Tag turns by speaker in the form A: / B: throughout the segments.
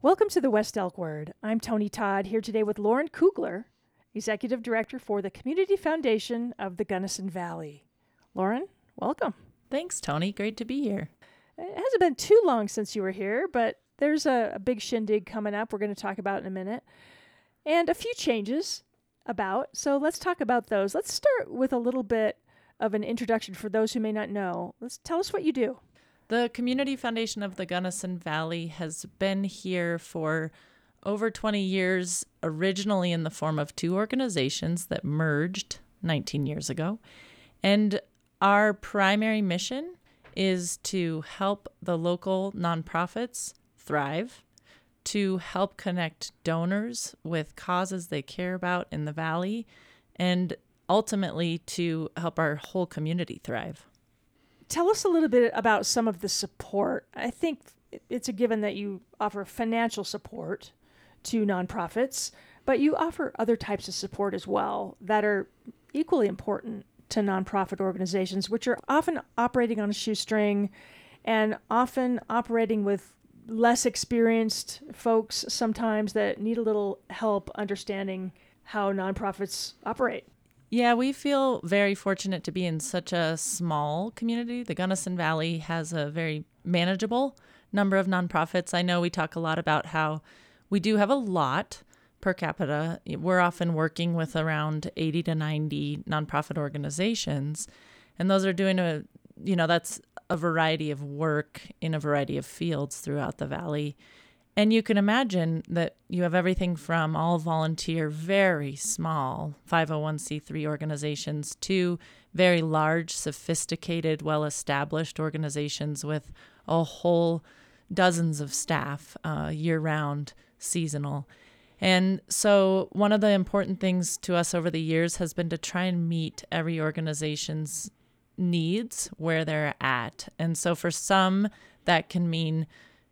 A: Welcome to the West Elk Word. I'm Tony Todd, here today with Lauren Kugler, Executive Director for the Community Foundation of the Gunnison Valley. Lauren, welcome.
B: Thanks, Tony. Great to be here.
A: It hasn't been too long since you were here, but there's a big shindig coming up we're going to talk about in a minute, and a few changes about. So let's talk about those. Let's start with a little bit of an introduction for those who may not know. Tell us what you do.
B: The Community Foundation of the Gunnison Valley has been here for over 20 years, originally in the form of two organizations that merged 19 years ago. And our primary mission is to help the local nonprofits thrive, to help connect donors with causes they care about in the Valley, and ultimately to help our whole community thrive.
A: Tell us a little bit about some of the support. I think it's a given that you offer financial support to nonprofits, but you offer other types of support as well that are equally important to nonprofit organizations, which are often operating on a shoestring and often operating with less experienced folks sometimes that need a little help understanding how nonprofits operate.
B: Yeah, we feel very fortunate to be in such a small community. The Gunnison Valley has a very manageable number of nonprofits. I know we talk a lot about how we do have a lot per capita. We're often working with around 80 to 90 nonprofit organizations, and those are doing that's a variety of work in a variety of fields throughout the Valley. And you can imagine that you have everything from all volunteer, very small 501c3 organizations to very large, sophisticated, well-established organizations with a whole dozens of staff, year-round, seasonal. And so one of the important things to us over the years has been to try and meet every organization's needs where they're at. And so for some, that can mean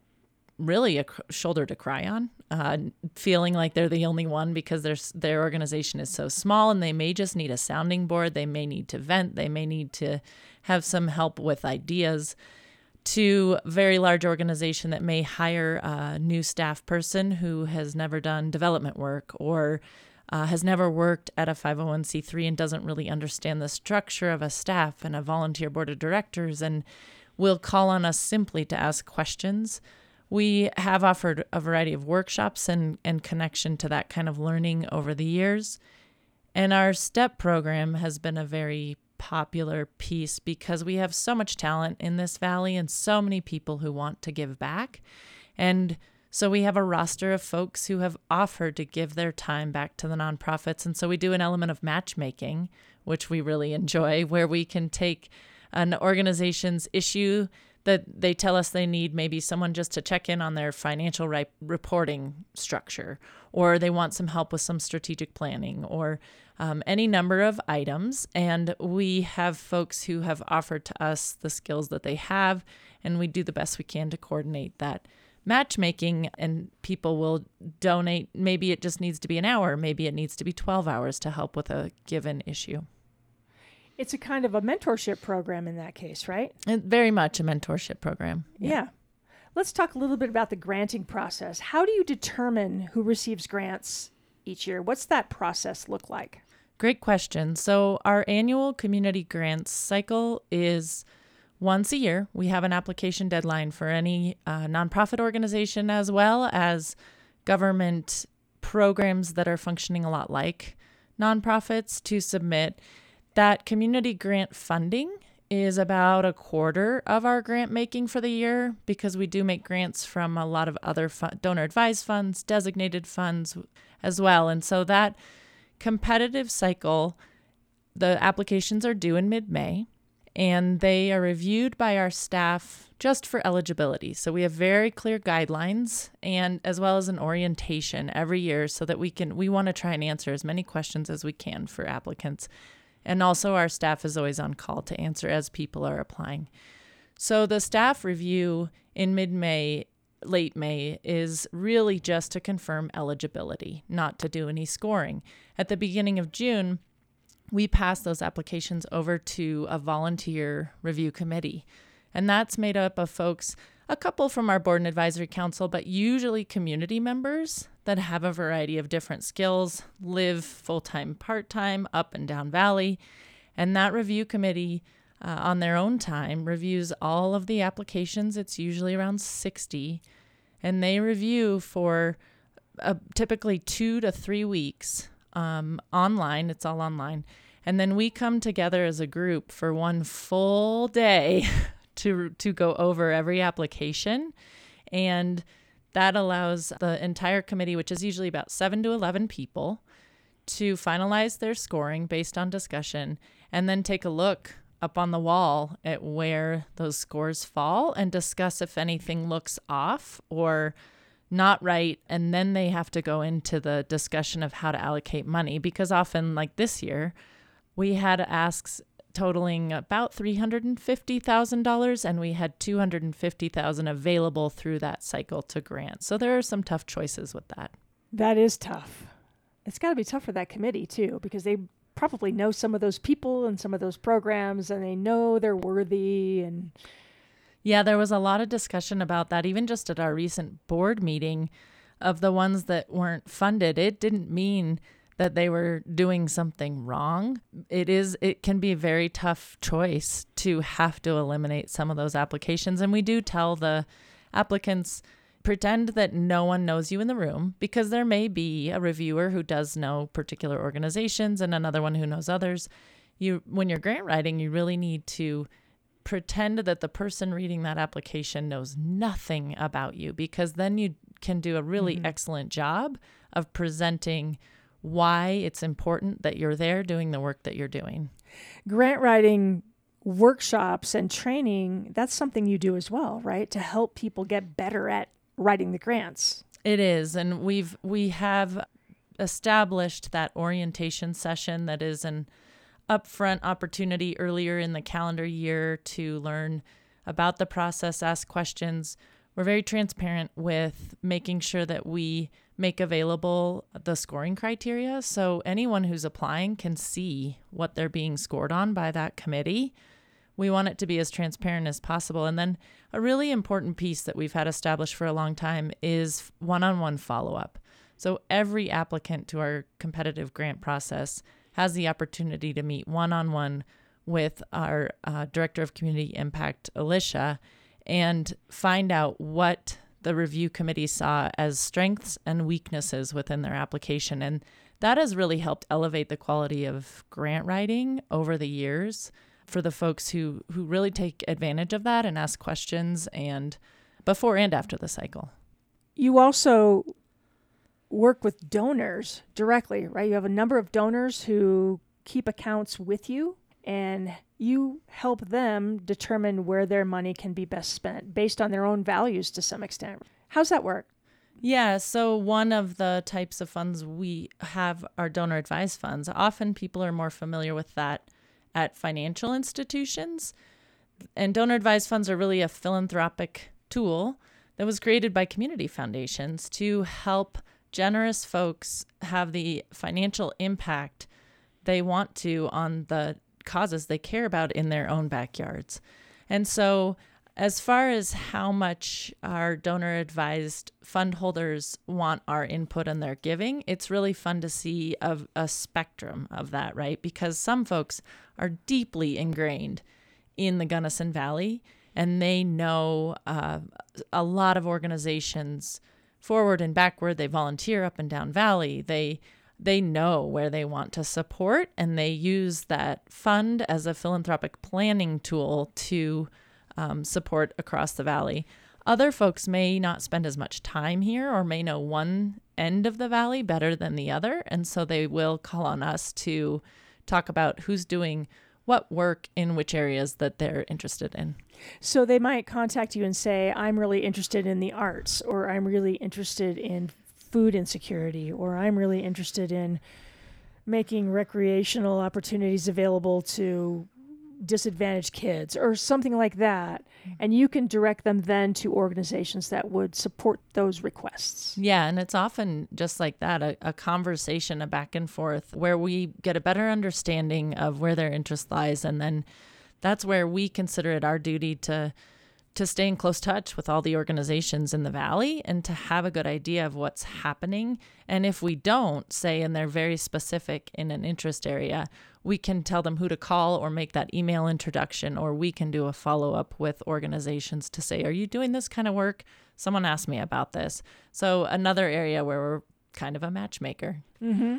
B: really a shoulder to cry on, feeling like they're the only one because their organization is so small and they may just need a sounding board. They may need to vent. They may need to have some help with ideas, to a very large organization that may hire a new staff person who has never done development work or has never worked at a 501c3 and doesn't really understand the structure of a staff and a volunteer board of directors and will call on us simply to ask questions. We have offered a variety of workshops and connection to that kind of learning over the years. And our STEP program has been a very popular piece because we have so much talent in this valley and so many people who want to give back. And so we have a roster of folks who have offered to give their time back to the nonprofits. And so we do an element of matchmaking, which we really enjoy, where we can take an organization's issue that they tell us they need maybe someone just to check in on their financial reporting structure, or they want some help with some strategic planning, or any number of items. And we have folks who have offered to us the skills that they have, and we do the best we can to coordinate that matchmaking, and people will donate. Maybe it just needs to be an hour. Maybe it needs to be 12 hours to help with a given issue.
A: It's a kind of a mentorship program in that case, right?
B: And very much a mentorship program.
A: Yeah. Let's talk a little bit about the granting process. How do you determine who receives grants each year? What's that process look like?
B: Great question. So our annual community grants cycle is once a year. We have an application deadline for any nonprofit organization as well as government programs that are functioning a lot like nonprofits to submit. That community grant funding is about a quarter of our grant making for the year because we do make grants from a lot of other donor advised funds, designated funds as well. And so that competitive cycle, the applications are due in mid-May and they are reviewed by our staff just for eligibility. So we have very clear guidelines and as well as an orientation every year so that we want to try and answer as many questions as we can for applicants. And also our staff is always on call to answer as people are applying. So the staff review in mid-May, late May, is really just to confirm eligibility, not to do any scoring. At the beginning of June, we pass those applications over to a volunteer review committee. And that's made up of folks, a couple from our board and advisory council, but usually community members that have a variety of different skills, live full-time, part-time, up and down valley. And that review committee on their own time reviews all of the applications. It's usually around 60. And they review for typically 2 to 3 weeks online. It's all online. And then we come together as a group for one full day to go over every application. And that allows the entire committee, which is usually about 7 to 11 people, to finalize their scoring based on discussion and then take a look up on the wall at where those scores fall and discuss if anything looks off or not right. And then they have to go into the discussion of how to allocate money, because often, like this year, we had asks totaling about $350,000, and we had $250,000 available through that cycle to grant. So there are some tough choices with that.
A: That is tough. It's got to be tough for that committee too, because they probably know some of those people and some of those programs, and they know they're worthy. And
B: yeah, there was a lot of discussion about that, even just at our recent board meeting, of the ones that weren't funded. It didn't mean that they were doing something wrong. It can be a very tough choice to have to eliminate some of those applications. And we do tell the applicants, pretend that no one knows you in the room, because there may be a reviewer who does know particular organizations and another one who knows others. When you're grant writing, you really need to pretend that the person reading that application knows nothing about you, because then you can do a really excellent job of presenting why it's important that you're there doing the work that you're doing.
A: Grant writing workshops and training, that's something you do as well, right? To help people get better at writing the grants.
B: It is. And we have established that orientation session that is an upfront opportunity earlier in the calendar year to learn about the process, ask questions. We're very transparent with making sure that we make available the scoring criteria, so anyone who's applying can see what they're being scored on by that committee. We want it to be as transparent as possible. And then a really important piece that we've had established for a long time is one-on-one follow-up. So every applicant to our competitive grant process has the opportunity to meet one-on-one with our Director of Community Impact, Alicia, and find out what the review committee saw as strengths and weaknesses within their application. And that has really helped elevate the quality of grant writing over the years for the folks who really take advantage of that and ask questions, and before and after the cycle.
A: You also work with donors directly, right? You have a number of donors who keep accounts with you, and you help them determine where their money can be best spent based on their own values to some extent. How's that work?
B: Yeah, so one of the types of funds we have are donor advised funds. Often people are more familiar with that at financial institutions. And donor advised funds are really a philanthropic tool that was created by community foundations to help generous folks have the financial impact they want to on the causes they care about in their own backyards. And so as far as how much our donor advised fund holders want our input and their giving, it's really fun to see a spectrum of that, right? Because some folks are deeply ingrained in the Gunnison Valley, and they know a lot of organizations forward and backward. They volunteer up and down valley. They know where they want to support, and they use that fund as a philanthropic planning tool to support across the valley. Other folks may not spend as much time here or may know one end of the valley better than the other, and so they will call on us to talk about who's doing what work in which areas that they're interested in.
A: So they might contact you and say, I'm really interested in the arts, or I'm really interested in food insecurity, or I'm really interested in making recreational opportunities available to disadvantaged kids, or something like that. And you can direct them then to organizations that would support those requests.
B: Yeah, and it's often just like that, a conversation, a back and forth, where we get a better understanding of where their interest lies, and then that's where we consider it our duty to stay in close touch with all the organizations in the Valley and to have a good idea of what's happening. And if we don't, say, and they're very specific in an interest area, we can tell them who to call or make that email introduction, or we can do a follow-up with organizations to say, are you doing this kind of work? Someone asked me about this. So another area where we're kind of a matchmaker.
A: Mm-hmm.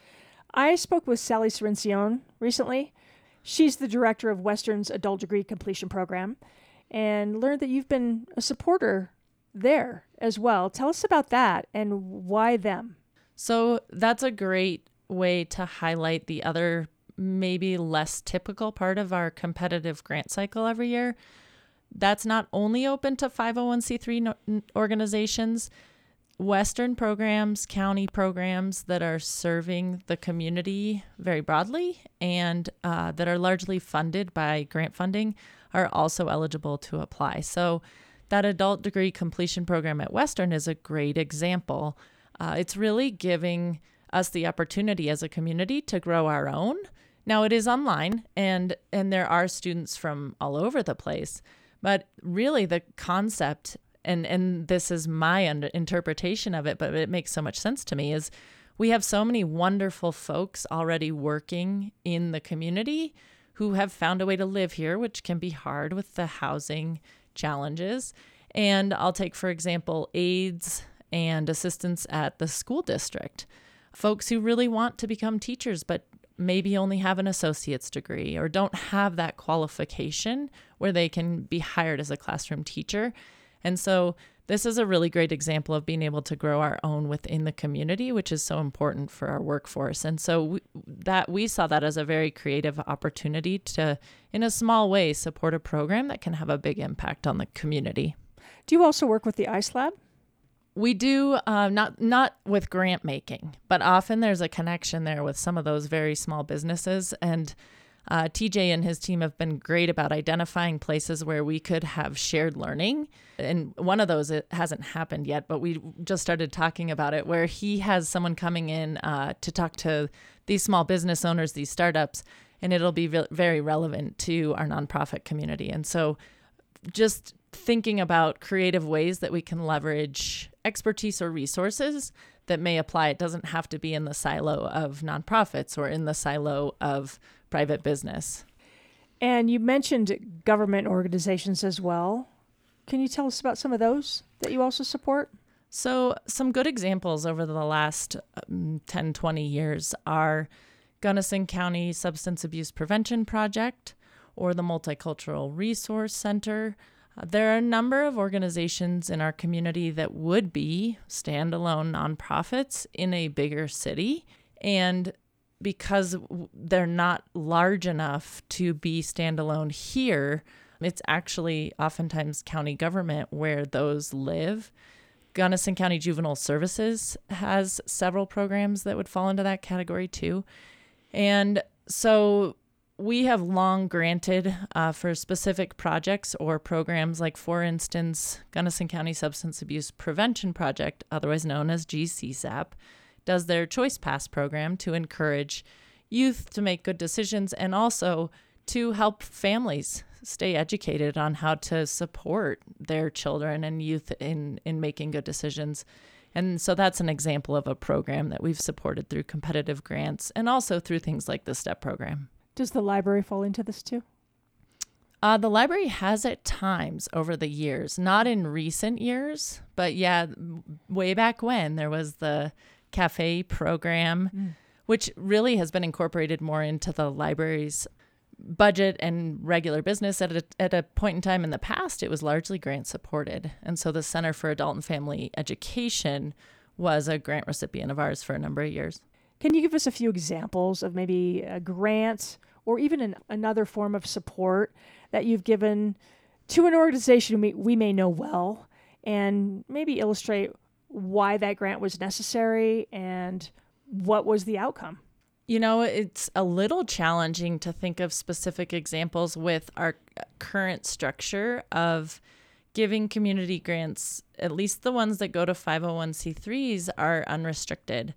A: I spoke with Sally Cerencione recently. She's the director of Western's Adult Degree Completion Program, and learned that you've been a supporter there as well. Tell us about that and why them.
B: So that's a great way to highlight the other, maybe less typical part of our competitive grant cycle every year. That's not only open to 501c3 organizations. Western programs, county programs that are serving the community very broadly and that are largely funded by grant funding are also eligible to apply. So that adult degree completion program at Western is a great example. It's really giving us the opportunity as a community to grow our own. Now it is online and there are students from all over the place, but really the concept, and this is my interpretation of it, but it makes so much sense to me, is we have so many wonderful folks already working in the community who have found a way to live here, which can be hard with the housing challenges. And I'll take, for example, aides and assistants at the school district, folks who really want to become teachers, but maybe only have an associate's degree or don't have that qualification where they can be hired as a classroom teacher. And so this is a really great example of being able to grow our own within the community, which is so important for our workforce. And so we saw that as a very creative opportunity to, in a small way, support a program that can have a big impact on the community.
A: Do you also work with the ICE Lab?
B: We do, not with grant making, but often there's a connection there with some of those very small businesses. And TJ and his team have been great about identifying places where we could have shared learning. And one of those, it hasn't happened yet, but we just started talking about it, where he has someone coming in to talk to these small business owners, these startups, and it'll be very relevant to our nonprofit community. And so just thinking about creative ways that we can leverage expertise or resources that may apply. It doesn't have to be in the silo of nonprofits or in the silo of private business.
A: And you mentioned government organizations as well. Can you tell us about some of those that you also support?
B: So some good examples over the last 10, 20 years are Gunnison County Substance Abuse Prevention Project or the Multicultural Resource Center. There are a number of organizations in our community that would be standalone nonprofits in a bigger city. And because they're not large enough to be standalone here, it's actually oftentimes county government where those live. Gunnison County Juvenile Services has several programs that would fall into that category too. And so we have long granted for specific projects or programs, like, for instance, Gunnison County Substance Abuse Prevention Project, otherwise known as GCSAP, does their Choice Pass program to encourage youth to make good decisions and also to help families stay educated on how to support their children and youth in making good decisions. And so that's an example of a program that we've supported through competitive grants and also through things like the STEP program.
A: Does the library fall into this too?
B: The library has at times over the years, not in recent years, but yeah, way back when there was the cafe program, which really has been incorporated more into the library's budget and regular business. At a point in time in the past, it was largely grant supported. And so the Center for Adult and Family Education was a grant recipient of ours for a number of years.
A: Can you give us a few examples of maybe a grant or even another form of support that you've given to an organization we may know well, and maybe illustrate why that grant was necessary and what was the outcome?
B: You know, it's a little challenging to think of specific examples with our current structure of giving community grants. At least the ones that go to 501c3s are unrestricted.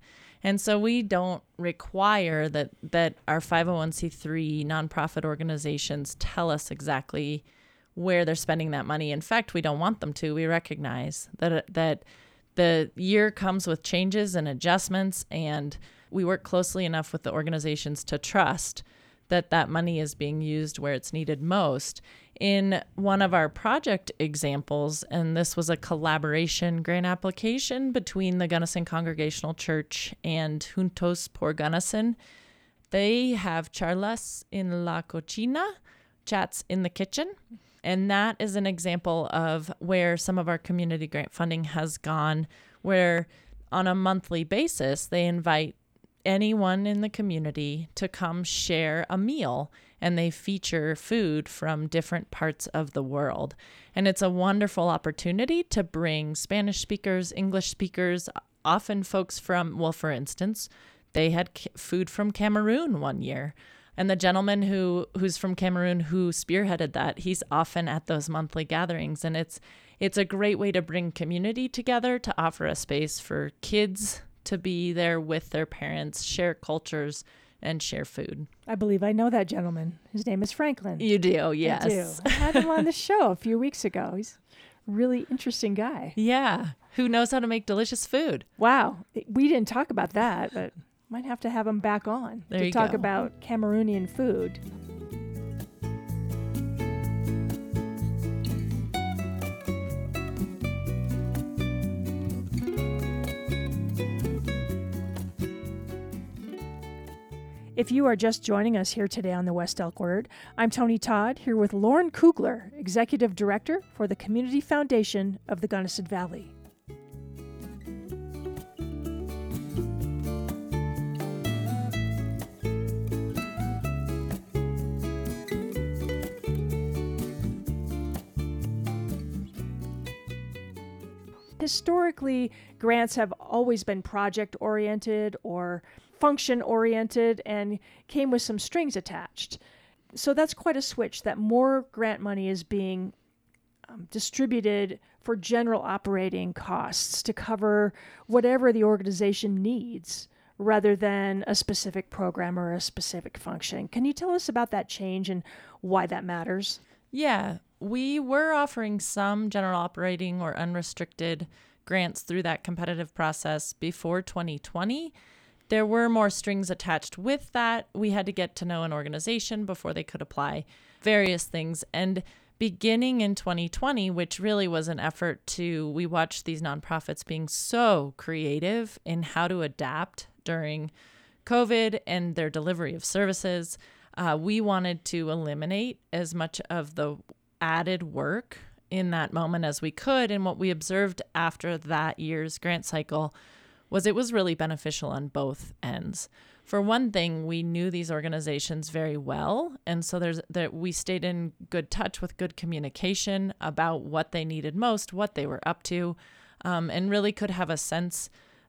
B: And so we don't require that our 501c3 nonprofit organizations tell us exactly where they're spending that money. In fact, we don't want them to. We recognize that the year comes with changes and adjustments, and we work closely enough with the organizations to trust that money is being used where it's needed most. In one of our project examples, and this was a collaboration grant application between the Gunnison Congregational Church and Juntos por Gunnison, they have charlas en la cocina, chats in the kitchen. And that is an example of where some of our community grant funding has gone, where on a monthly basis, they invite anyone in the community to come share a meal, and they feature food from different parts of the world. And it's a wonderful opportunity to bring Spanish speakers, English speakers, often folks from, well, for instance, they had food from Cameroon one year. And the gentleman who's from Cameroon who spearheaded that, he's often at those monthly gatherings. And it's a great way to bring community together, to offer a space for kids to be there with their parents, share cultures, and share food.
A: I believe I know that gentleman. His name is Franklin.
B: You do, yes.
A: I do. I had him on the show a few weeks ago. He's a really interesting guy.
B: Yeah. Who knows how to make delicious food?
A: Wow. We didn't talk about that, but might have to have him back on to talk about Cameroonian food. If you are just joining us here today on the West Elk Word, I'm Tony Todd, here with Lauren Kugler, Executive Director for the Community Foundation of the Gunnison Valley. Historically, grants have always been project-oriented or function-oriented and came with some strings attached. So that's quite a switch, that more grant money is being distributed for general operating costs to cover whatever the organization needs rather than a specific program or a specific function. Can you tell us about that change and why that matters?
B: Yeah, we were offering some general operating or unrestricted grants through that competitive process before 2020. There were more strings attached with that. We had to get to know an organization before they could apply various things. And beginning in 2020, which really was an effort we watched these nonprofits being so creative in how to adapt during COVID and their delivery of services. We wanted to eliminate as much of the added work in that moment as we could. And what we observed after that year's grant cycle was it was really beneficial on both ends. For one thing, we knew these organizations very well, and so we stayed in good touch with good communication about what they needed most, what they were up to, and really could have a sense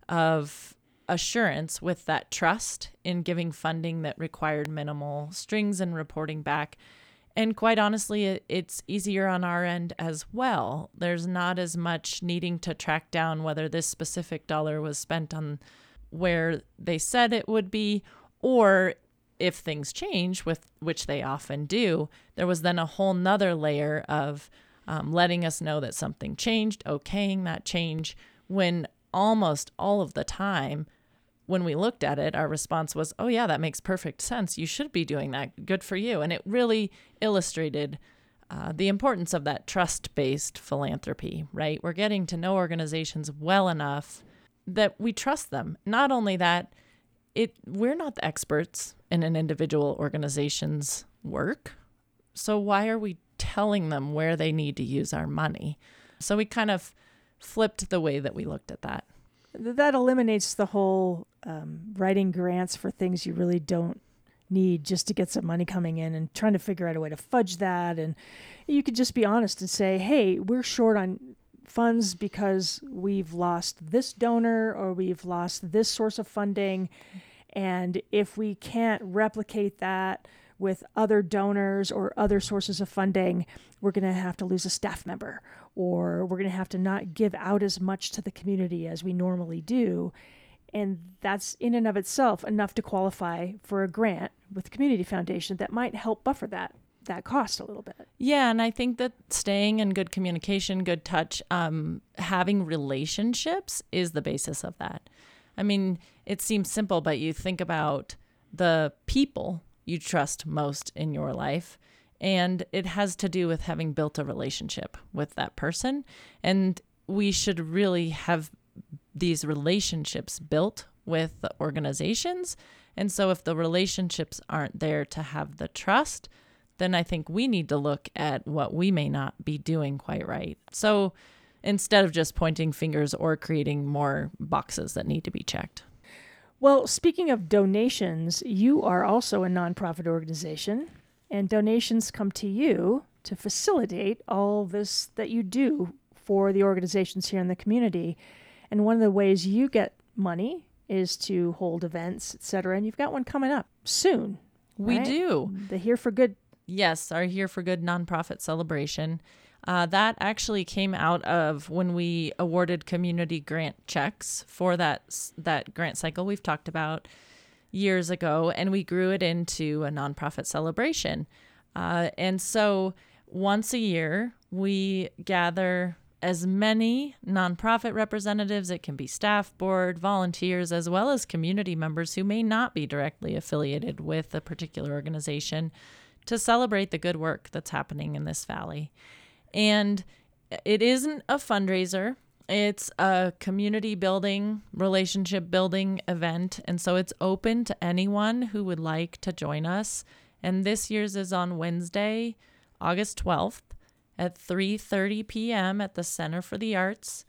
B: of assurance with that trust in giving funding that required minimal strings and reporting back. And quite honestly, it's easier on our end as well. There's not as much needing to track down whether this specific dollar was spent on where they said it would be, or if things change, with which they often do, there was then a whole nother layer of letting us know that something changed, okaying that change, when almost all of the time, when we looked at it, our response was, oh yeah, that makes perfect sense. You should be doing that. Good for you. And it really illustrated the importance of that trust-based philanthropy, right? We're getting to know organizations well enough that we trust them. Not only that, we're not the experts in an individual organization's work. So why are we telling them where they need to use our money? So we kind of flipped the way that we looked at that.
A: That eliminates the whole writing grants for things you really don't need just to get some money coming in and trying to figure out a way to fudge that. And you could just be honest and say, hey, we're short on funds because we've lost this donor or we've lost this source of funding. And if we can't replicate that with other donors or other sources of funding, we're going to have to lose a staff member, or we're going to have to not give out as much to the community as we normally do. And that's in and of itself enough to qualify for a grant with the Community Foundation that might help buffer that cost a little bit.
B: Yeah, and I think that staying in good communication, good touch, having relationships is the basis of that. I mean, it seems simple, but you think about the people you trust most in your life, and it has to do with having built a relationship with that person. And we should really have these relationships built with the organizations. And so if the relationships aren't there to have the trust, then I think we need to look at what we may not be doing quite right. So instead of just pointing fingers or creating more boxes that need to be checked.
A: Well, speaking of donations, you are also a nonprofit organization, and donations come to you to facilitate all this that you do for the organizations here in the community. And one of the ways you get money is to hold events, etc. And you've got one coming up soon.
B: We
A: right?
B: do.
A: The Here for Good.
B: Yes, our Here for Good nonprofit celebration. That actually came out of when we awarded community grant checks for that grant cycle we've talked about years ago, and we grew it into a nonprofit celebration. And so once a year, we gather as many nonprofit representatives, it can be staff, board, volunteers, as well as community members who may not be directly affiliated with a particular organization, to celebrate the good work that's happening in this valley. And it isn't a fundraiser. It's a community building, relationship building event. And so it's open to anyone who would like to join us. And this year's is on Wednesday, August 12th at 3:30 p.m. at the Center for the Arts.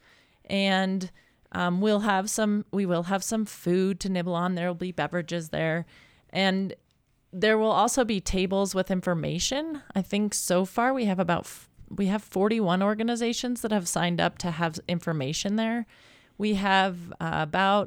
B: And we will have some food to nibble on. There will be beverages there. And there will also be tables with information. I think so far we have 41 organizations that have signed up to have information there. We have about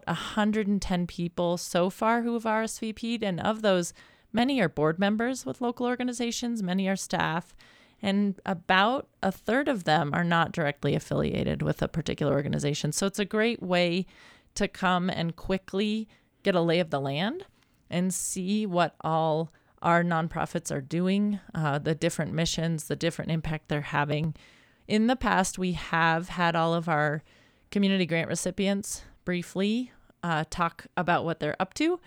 B: 110 people so far who have RSVP'd, and of those, many are board members with local organizations, many are staff, and about a third of them are not directly affiliated with a particular organization. So it's a great way to come and quickly get a lay of the land and see what all our nonprofits are doing, the different missions, the different impact they're having. In the past, we have had all of our community grant recipients briefly talk about what they're up to.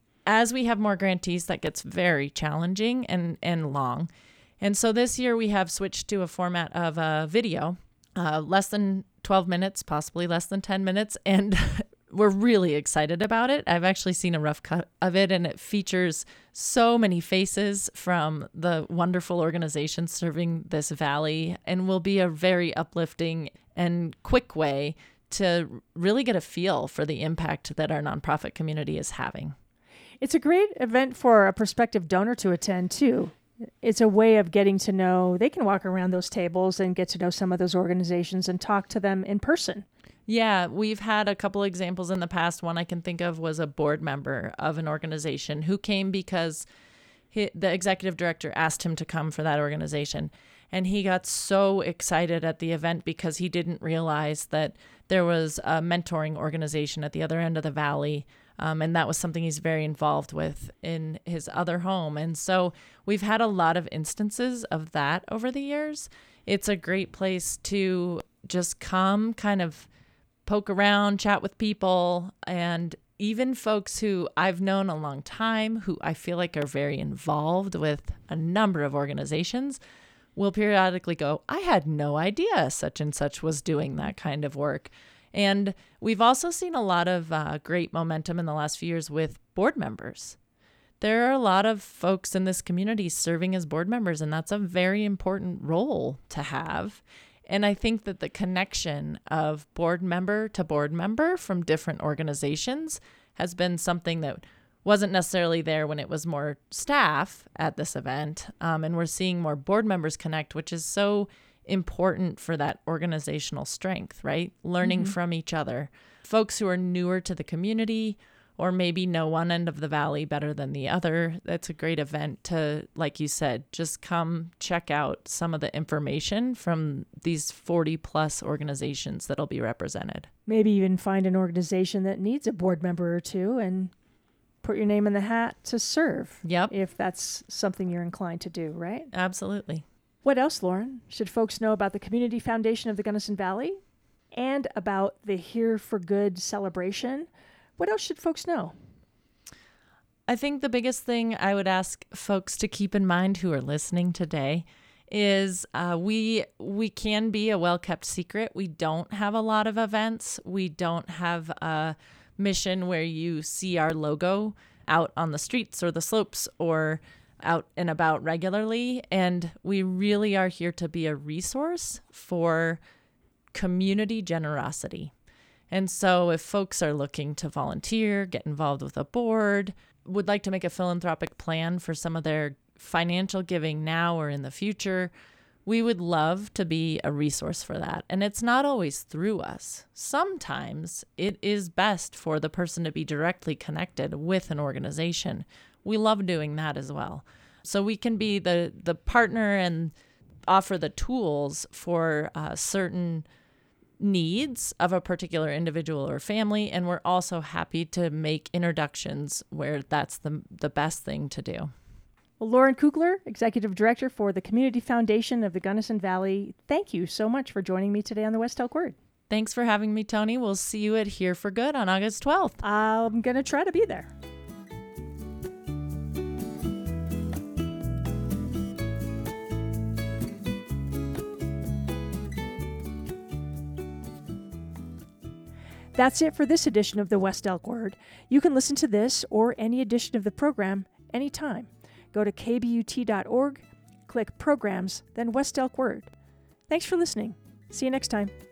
B: As we have more grantees, that gets very challenging and long. And so this year we have switched to a format of a video, less than 12 minutes, possibly less than 10 minutes. And we're really excited about it. I've actually seen a rough cut of it, and it features so many faces from the wonderful organizations serving this valley, and will be a very uplifting and quick way to really get a feel for the impact that our nonprofit community is having.
A: It's a great event for a prospective donor to attend, too. It's a way of getting to know, they can walk around those tables and get to know some of those organizations and talk to them in person.
B: Yeah, we've had a couple examples in the past. One I can think of was a board member of an organization who came because the executive director asked him to come for that organization. And he got so excited at the event because he didn't realize that there was a mentoring organization at the other end of the valley. And that was something he's very involved with in his other home. And so we've had a lot of instances of that over the years. It's a great place to just come, kind of poke around, chat with people, and even folks who I've known a long time, who I feel like are very involved with a number of organizations, will periodically go, I had no idea such and such was doing that kind of work. And we've also seen a lot of great momentum in the last few years with board members. There are a lot of folks in this community serving as board members, and that's a very important role to have. And I think that the connection of board member to board member from different organizations has been something that wasn't necessarily there when it was more staff at this event. And we're seeing more board members connect, which is so important for that organizational strength, right? Learning from each other. Folks who are newer to the community or maybe know one end of the valley better than the other, that's a great event to, like you said, just come check out some of the information from these 40 plus organizations that'll be represented.
A: Maybe even find an organization that needs a board member or two and put your name in the hat to serve.
B: Yep.
A: If that's something you're inclined to do, right?
B: Absolutely.
A: What else, Lauren, should folks know about the Community Foundation of the Gunnison Valley and about the Here for Good celebration? What else should folks know?
B: I think the biggest thing I would ask folks to keep in mind who are listening today is we can be a well-kept secret. We don't have a lot of events. We don't have a mission where you see our logo out on the streets or the slopes or out and about regularly. And we really are here to be a resource for community generosity. And so if folks are looking to volunteer, get involved with a board, would like to make a philanthropic plan for some of their financial giving now or in the future, we would love to be a resource for that. And it's not always through us. Sometimes it is best for the person to be directly connected with an organization. We love doing that as well. So we can be the partner and offer the tools for certain needs of a particular individual or family, and we're also happy to make introductions where that's the best thing to do.
A: Well, Lauren Kugler, Executive Director for the Community Foundation of the Gunnison Valley, thank you so much for joining me today on the West Elk Word.
B: Thanks for having me, Tony. We'll see you at Here for Good on August 12th.
A: I'm going to try to be there. That's it for this edition of the West Elk Word. You can listen to this or any edition of the program anytime. Go to kbut.org, click Programs, then West Elk Word. Thanks for listening. See you next time.